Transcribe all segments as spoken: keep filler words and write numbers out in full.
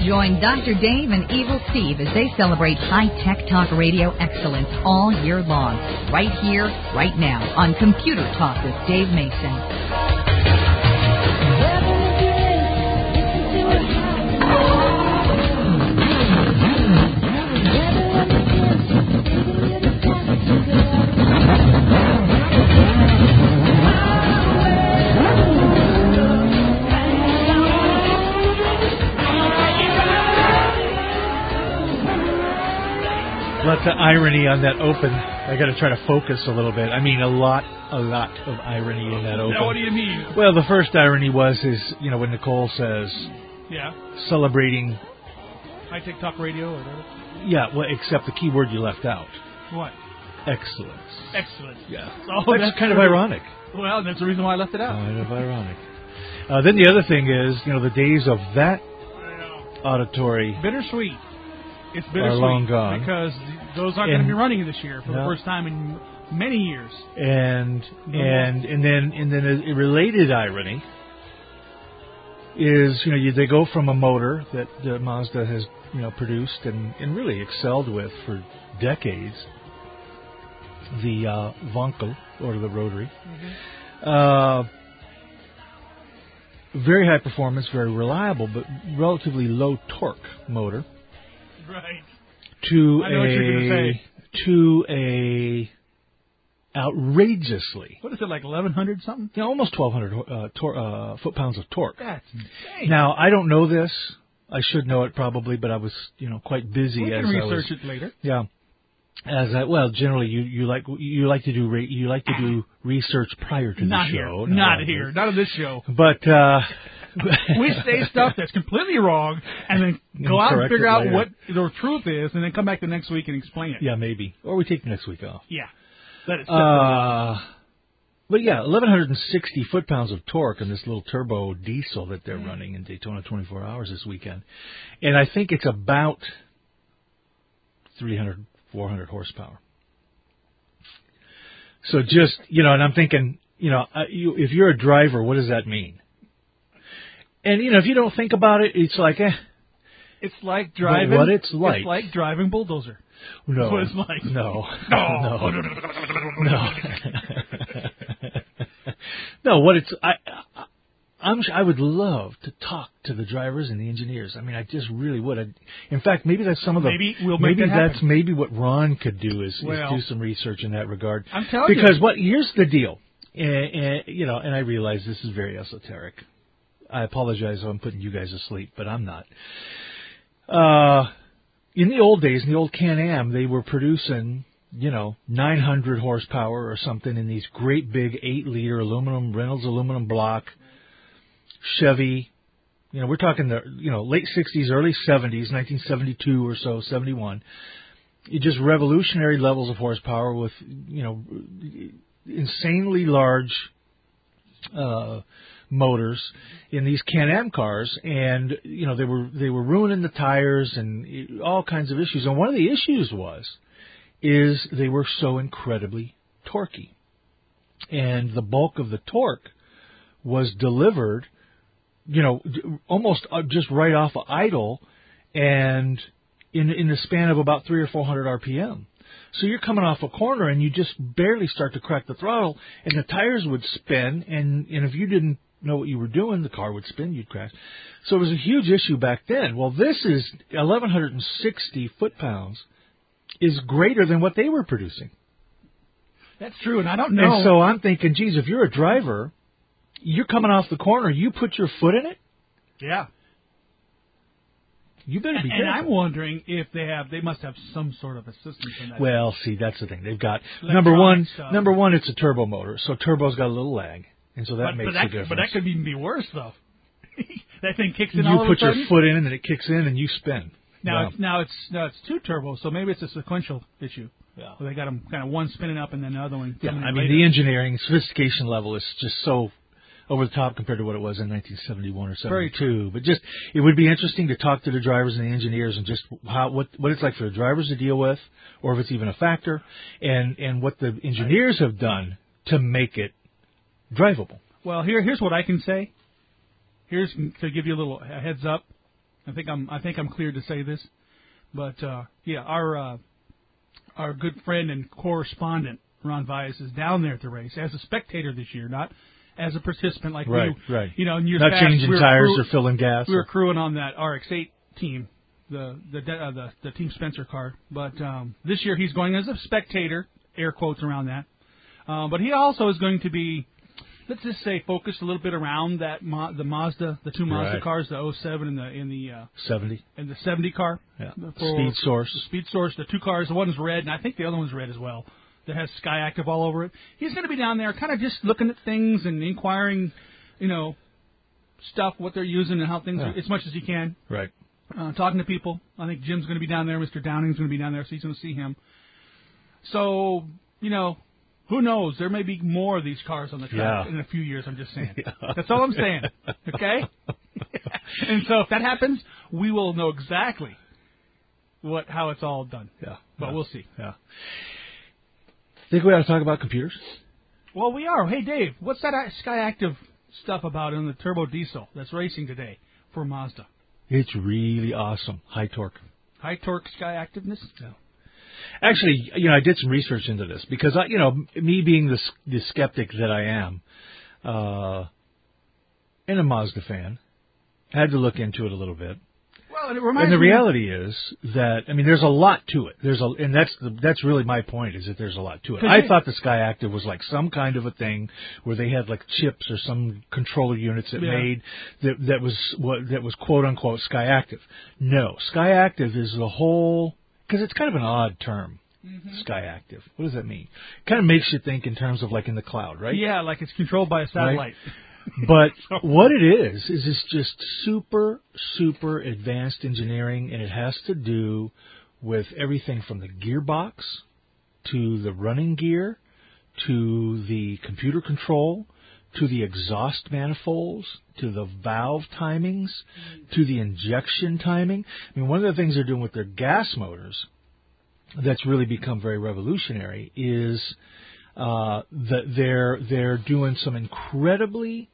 Join Doctor Dave and Evil Steve as they celebrate high-tech talk radio excellence all year long, right here, right now, on Computer Talk with Dave Mason. Lots of irony on that open. I got to try to focus a little bit. I mean, a lot, a lot of irony in that open. Now, what do you mean? Well, the first irony was is you know when Nicole says, "Yeah, celebrating high tech talk radio," or whatever. Yeah, well, except the key word you left out. What? Excellence. Excellence. Yeah. Oh, that's, that's kind true. of ironic. Well, that's the reason why I left it out. Kind of ironic. Uh, then the other thing is, you know, the days of that auditory bittersweet. It's bittersweet are long gone because those aren't going to be running this year for no. the first time in many years. And no. and and then and then a related irony is, you know, you, they go from a motor that uh, Mazda has, you know, produced and, and really excelled with for decades, the uh, Wankel, or the rotary. Mm-hmm. Uh, very high performance, very reliable, but relatively low torque motor. Right. To I know what you're going to say. To a outrageously. What is it, like eleven hundred something? Yeah, almost twelve hundred uh, tor- uh, foot-pounds of torque. That's insane. Now, I don't know this. I should know it probably, but I was, you know, quite busy. We as can I was, research it later. Yeah. As I, well, generally, you, you like you like to do re, you like to do research prior to Not the here. show. Not here. Not on this show. But uh, we say stuff that's completely wrong, and then go out and figure out later. what the truth is, and then come back the next week and explain it. Yeah, maybe, or we take the next week off. Yeah. Let it sit uh, but yeah, eleven sixty foot-pounds of torque in this little turbo diesel that they're mm. running in Daytona twenty-four hours this weekend, and I think it's about three hundred, four hundred horsepower. So just, you know, and I'm thinking, you know, uh, you, if you're a driver, what does that mean? And, you know, if you don't think about it, it's like, eh. It's like driving. But what it's like. It's like driving bulldozer. No. That's what it's like. No. No. No. No. No, what it's, I, I, I'm, I would love to talk to the drivers and the engineers. I mean, I just really would. I, in fact, maybe that's some of the. Maybe we'll make maybe that that's happen. maybe what Ron could do is, well, is do some research in that regard. I'm telling because you. Because what here's the deal, and, and you know, and I realize this is very esoteric. I apologize if I'm putting you guys asleep, but I'm not. Uh, in the old days, in the old Can-Am, they were producing, you know, nine hundred horsepower or something in these great big eight liter aluminum, Reynolds aluminum block, Chevy. You know, we're talking the, you know, late sixties, early seventies, nineteen seventy-two or so, seventy-one. It just revolutionary levels of horsepower with, you know, insanely large, uh, motors in these Can-Am cars, and you know they were they were ruining the tires and all kinds of issues. And one of the issues was is they were so incredibly torquey, and the bulk of the torque was delivered, you know, almost just right off of idle, and in in the span of about three or four hundred R P M. So you're coming off a corner and you just barely start to crack the throttle, and the tires would spin, and and if you didn't know what you were doing, the car would spin, you'd crash. So it was a huge issue back then. Well, this is eleven sixty foot-pounds is greater than what they were producing. That's true, and I don't know. And so I'm thinking, geez, if you're a driver, you're coming off the corner, you put your foot in it? Yeah. You better be and, careful. And I'm wondering if they have, they must have some sort of assistance in that. Well, see, that's the thing. They've got, number one, stuff. number one, it's a turbo motor, so turbo's got a little lag. And so that but, makes but that, a difference. But that could even be worse, though. That thing kicks in you all of a put sudden. your foot in, and then it kicks in, and you spin. Now, wow. it's, now it's now it's two turbos, so maybe it's a sequential issue. Yeah. So they got them kind of one spinning up, and then the other one. Yeah, coming I in mean later. the engineering sophistication level is just so over the top compared to what it was in nineteen seventy-one or seventy-two. But just it would be interesting to talk to the drivers and the engineers and just how what what it's like for the drivers to deal with, or if it's even a factor, and and what the engineers have done to make it drivable. Well, here here's what I can say. Here's to give you a little a heads up. I think I'm I think I'm cleared to say this, but uh, yeah, our uh, our good friend and correspondent Ron Vias is down there at the race as a spectator this year, not as a participant like right, we, right. you know, in years not past, changing we were tires crew, or filling gas. We were crewing on that R X eight team, the the uh, the, the Team Spencer car, but um, this year he's going as a spectator, air quotes around that. Uh, but he also is going to be, let's just say, focused a little bit around that Ma- the Mazda, the two Mazda right. cars, the oh seven and the in the uh, seventy and the seventy car. Yeah. For Speed Source. The Speed Source. The two cars. The one's red, and I think the other one's red as well. That has Sky Active all over it. He's going to be down there, kind of just looking at things and inquiring, you know, stuff, what they're using and how things, yeah. are, as much as he can. Right. Uh, talking to people. I think Jim's going to be down there. Mister Downing's going to be down there, so he's going to see him. So, you know. Who knows? There may be more of these cars on the track yeah. in a few years, I'm just saying. Yeah. That's all I'm saying. Okay? And so if that happens, we will know exactly what how it's all done. Yeah. But yeah. we'll see. Yeah. Think we ought to talk about computers? Well, we are. Hey, Dave, what's that Sky Active stuff about in the turbo diesel that's racing today for Mazda? It's really awesome. High torque. High torque Sky Activeness? Yeah. Actually, you know, I did some research into this because, I, you know, me being the, the skeptic that I am, uh, and a Mazda fan, I had to look into it a little bit. Well, and it reminds and the me reality is that, I mean, there's a lot to it. There's a, and that's the, that's really my point is that there's a lot to it. I thought the Sky Active was like some kind of a thing where they had like chips or some controller units that yeah. made that that was what that was quote unquote Sky Active. No, Sky Active is the whole. Because it's kind of an odd term, mm-hmm. Sky Active. What does that mean? It kind of makes you think in terms of like in the cloud, right? Yeah, like it's controlled by a satellite. Right? But what it is, is it's just super, super advanced engineering, and it has to do with everything from the gearbox to the running gear to the computer control to the exhaust manifolds, to the valve timings, to the injection timing. I mean, one of the things they're doing with their gas motors that's really become very revolutionary is uh, that they're they're doing some incredibly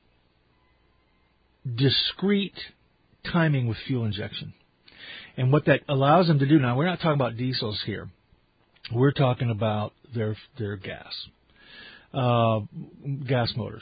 discrete timing with fuel injection. And what that allows them to do, now we're not talking about diesels here. We're talking about their their gas. Uh, gas motors.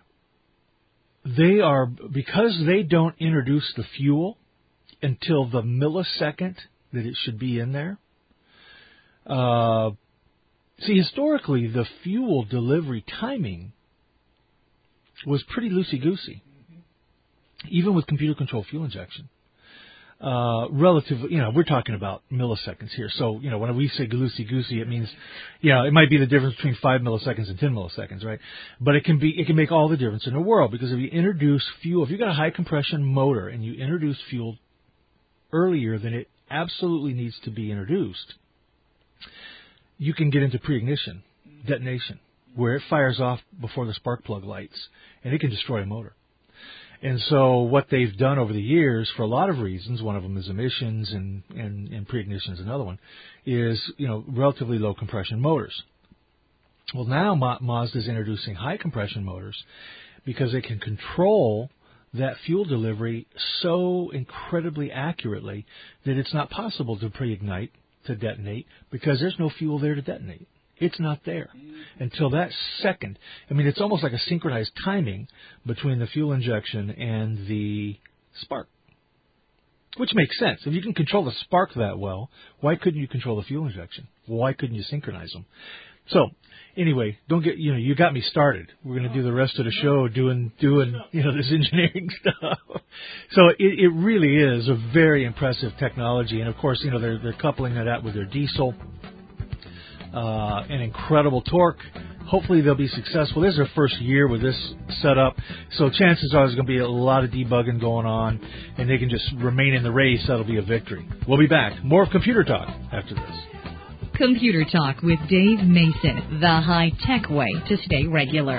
They are, because they don't introduce the fuel until the millisecond that it should be in there. Uh, see, historically, the fuel delivery timing was pretty loosey-goosey, even with computer-controlled fuel injection. Uh, relatively, you know, we're talking about milliseconds here. So, you know, when we say loosey-goosey, it means, you know, it might be the difference between five milliseconds and ten milliseconds, right? But it can be, it can make all the difference in the world because if you introduce fuel, if you've got a high compression motor and you introduce fuel earlier than it absolutely needs to be introduced, you can get into pre-ignition, detonation, where it fires off before the spark plug lights, and it can destroy a motor. And so what they've done over the years, for a lot of reasons, one of them is emissions and, and, and pre-ignition is another one, is, you know, relatively low compression motors. Well, now Ma- Mazda is introducing high compression motors because they can control that fuel delivery so incredibly accurately that it's not possible to pre-ignite, to detonate, because there's no fuel there to detonate. It's not there until that second. I mean, it's almost like a synchronized timing between the fuel injection and the spark, which makes sense. If you can control the spark that well, why couldn't you control the fuel injection? Why couldn't you synchronize them? So, anyway, don't get, you know, you got me started. We're going to do the rest of the show doing, doing, you know, this engineering stuff. So it, it really is a very impressive technology. And of course, you know, they're, they're coupling that up with their diesel. Uh, an incredible torque. Hopefully they'll be successful. This is their first year with this setup, so chances are there's going to be a lot of debugging going on, and they can just remain in the race. That'll be a victory. We'll be back. More of Computer Talk after this. Computer Talk with Dave Mason, the high-tech way to stay regular.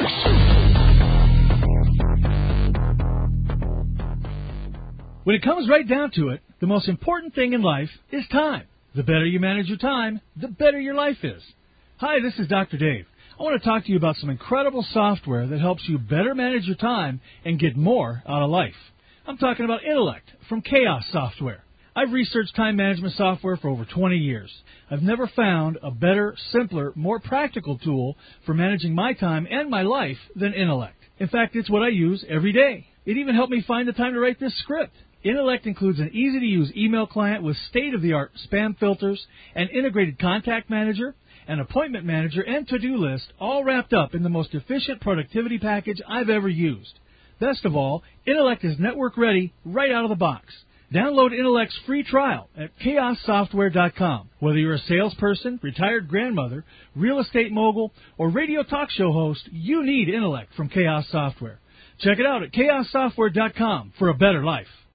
When it comes right down to it, the most important thing in life is time. The better you manage your time, the better your life is. Hi, this is Doctor Dave. I want to talk to you about some incredible software that helps you better manage your time and get more out of life. I'm talking about Intellect from Chaos Software. I've researched time management software for over twenty years. I've never found a better, simpler, more practical tool for managing my time and my life than Intellect. In fact, it's what I use every day. It even helped me find the time to write this script. Intellect includes an easy-to-use email client with state-of-the-art spam filters, an integrated contact manager, an appointment manager, and to-do list, all wrapped up in the most efficient productivity package I've ever used. Best of all, Intellect is network-ready right out of the box. Download Intellect's free trial at chaos software dot com. Whether you're a salesperson, retired grandmother, real estate mogul, or radio talk show host, you need Intellect from Chaos Software. Check it out at chaos software dot com for a better life.